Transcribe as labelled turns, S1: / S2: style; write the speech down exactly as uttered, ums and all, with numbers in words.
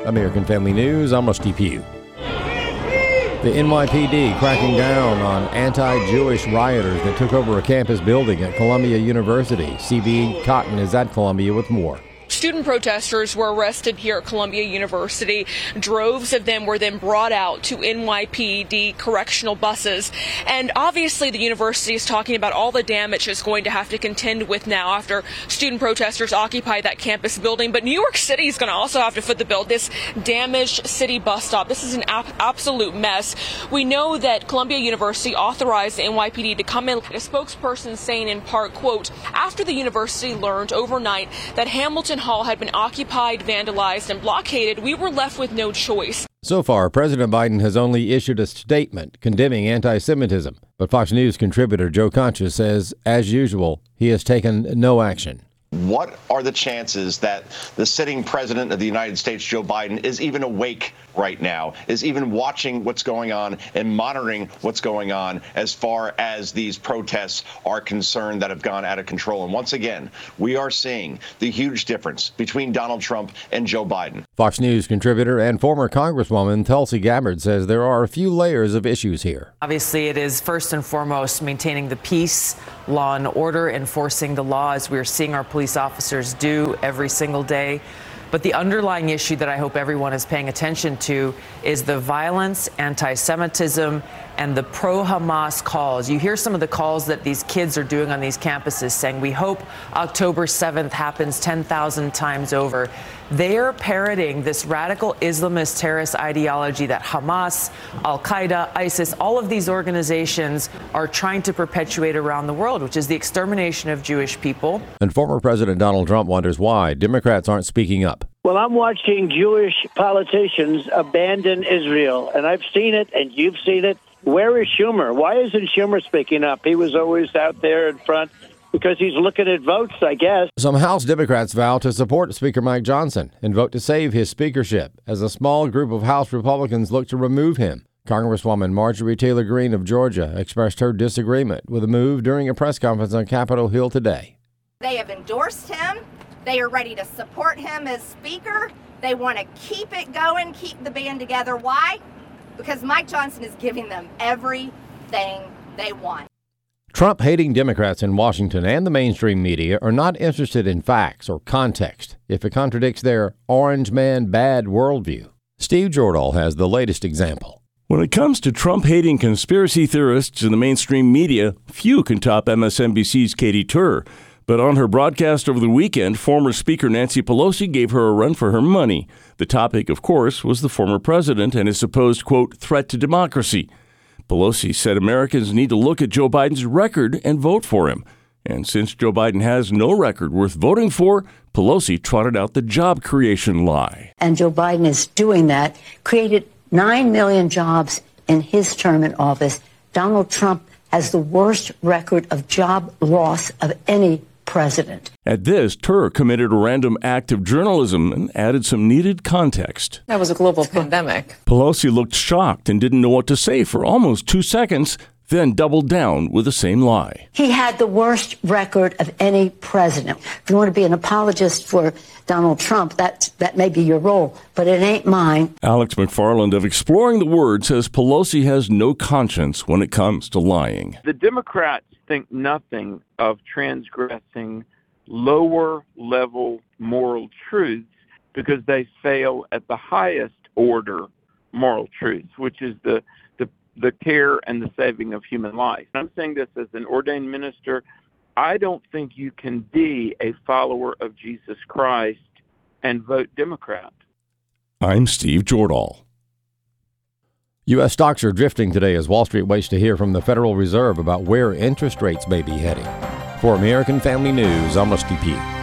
S1: American Family News, I'm Rusty Pugh. The N Y P D cracking down on anti-Jewish rioters that took over a campus building at Columbia University. C B Cotton is at Columbia with more.
S2: Student protesters were arrested here at Columbia University. Droves of them were then brought out to N Y P D correctional buses. And obviously the university is talking about all the damage it's going to have to contend with now after student protesters occupy that campus building. But New York City is going to also have to foot the bill. This damaged city bus stop. This is an ap- absolute mess. We know that Columbia University authorized the N Y P D to come in. A spokesperson saying in part, quote, after the university learned overnight that Hamilton Hall had been occupied, vandalized, and blockaded, we were left with no choice.
S1: So far, President Biden has only issued a statement condemning anti-Semitism. But Fox News contributor Joe Concha says, as usual, he has taken no action.
S3: What are the chances that the sitting president of the United States, Joe Biden, is even awake right now, is even watching what's going on and monitoring what's going on as far as these protests are concerned that have gone out of control? And once again, we are seeing the huge difference between Donald Trump and Joe Biden.
S1: Fox News contributor and former Congresswoman Tulsi Gabbard says there are a few layers of issues here.
S4: Obviously, it is first and foremost maintaining the peace, law and order, enforcing the law as we're seeing our police officers do every single day. But the underlying issue that I hope everyone is paying attention to is the violence, anti-Semitism, and the pro-Hamas calls. You hear some of the calls that these kids are doing on these campuses saying, we hope October seventh happens ten thousand times over. They are parroting this radical Islamist terrorist ideology that Hamas, Al-Qaeda, ISIS, all of these organizations are trying to perpetuate around the world, which is the extermination of Jewish people.
S1: And former President Donald Trump wonders why Democrats aren't speaking up.
S5: Well, I'm watching Jewish politicians abandon Israel, and I've seen it, and you've seen it. Where is Schumer? Why isn't Schumer speaking up? He was always out there in front. Because he's looking at votes, I guess.
S1: Some House Democrats vow to support Speaker Mike Johnson and vote to save his speakership as a small group of House Republicans look to remove him. Congresswoman Marjorie Taylor Greene of Georgia expressed her disagreement with the move during a press conference on Capitol Hill today.
S6: They have endorsed him. They are ready to support him as Speaker. They want to keep it going, keep the band together. Why? Because Mike Johnson is giving them everything they want.
S1: Trump-hating Democrats in Washington and the mainstream media are not interested in facts or context if it contradicts their orange man bad worldview. Steve Jordahl has the latest example.
S7: When it comes to Trump-hating conspiracy theorists in the mainstream media, few can top M S N B C's Katy Tur. But on her broadcast over the weekend, former Speaker Nancy Pelosi gave her a run for her money. The topic, of course, was the former president and his supposed, quote, threat to democracy. Pelosi said Americans need to look at Joe Biden's record and vote for him. And since Joe Biden has no record worth voting for, Pelosi trotted out the job creation lie.
S8: And Joe Biden is doing that, created nine million jobs in his term in office. Donald Trump has the worst record of job loss of any president.
S7: At this, Tur committed a random act of journalism and added some needed context.
S9: That was a global pandemic.
S7: Pelosi looked shocked and didn't know what to say for almost two seconds, then doubled down with the same lie.
S8: He had the worst record of any president. If you want to be an apologist for Donald Trump, that, that may be your role, but it ain't mine.
S7: Alex McFarland of Exploring the Word says Pelosi has no conscience when it comes to lying.
S10: The Democrats think nothing of transgressing lower level moral truths because they fail at the highest order moral truths, which is the, the, the care and the saving of human life. And I'm saying this as an ordained minister. I don't think you can be a follower of Jesus Christ and vote Democrat.
S7: I'm Steve Jordahl.
S1: U S stocks are drifting today as Wall Street waits to hear from the Federal Reserve about where interest rates may be heading. For American Family News, I'm Rusty Pugh.